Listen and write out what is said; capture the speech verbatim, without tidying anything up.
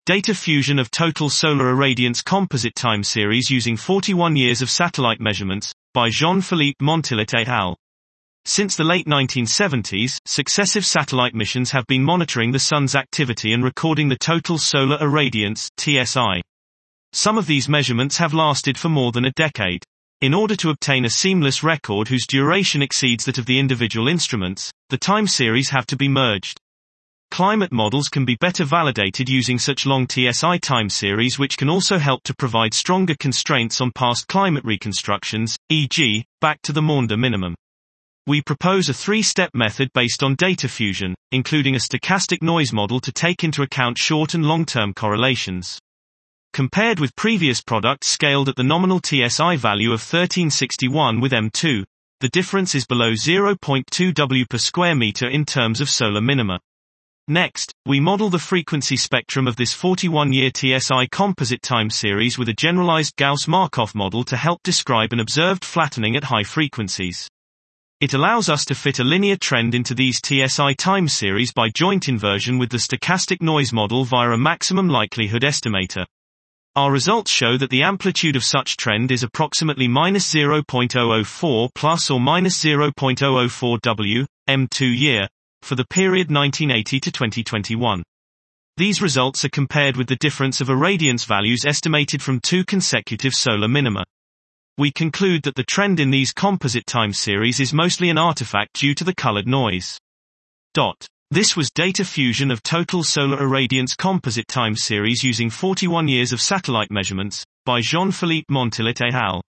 Data fusion of total solar irradiance composite time series using forty-one years of satellite measurements, by Jean-Philippe Montillet et al. Since the late nineteen seventies, successive satellite missions have been monitoring the Sun's activity and recording the total solar irradiance, T S I. Some of these measurements have lasted for more than a decade. In order to obtain a seamless record whose duration exceeds that of the individual instruments, the time series have to be merged. Climate models can be better validated using such long T S I time series, which can also help to provide stronger constraints on past climate reconstructions, for example, back to the Maunder minimum. We propose a three-step method based on data fusion, including a stochastic noise model to take into account short and long-term correlations. Compared with previous products scaled at the nominal T S I value of thirteen sixty-one with M two, the difference is below zero point two W per square meter in terms of solar minima. Next, we model the frequency spectrum of this forty-one year T S I composite time series with a generalized Gauss-Markov model to help describe an observed flattening at high frequencies. It allows us to fit a linear trend into these T S I time series by joint inversion with the stochastic noise model via a maximum likelihood estimator. Our results show that the amplitude of such trend is approximately minus zero point zero zero four plus or minus zero point zero zero four W, M two year, for the period nineteen eighty to twenty twenty-one. These results are compared with the difference of irradiance values estimated from two consecutive solar minima. We conclude that the trend in these composite time series is mostly an artifact due to the colored noise. Dot. This was data fusion of total solar irradiance composite time series using forty-one years of satellite measurements, by Jean-Philippe Montillet et al.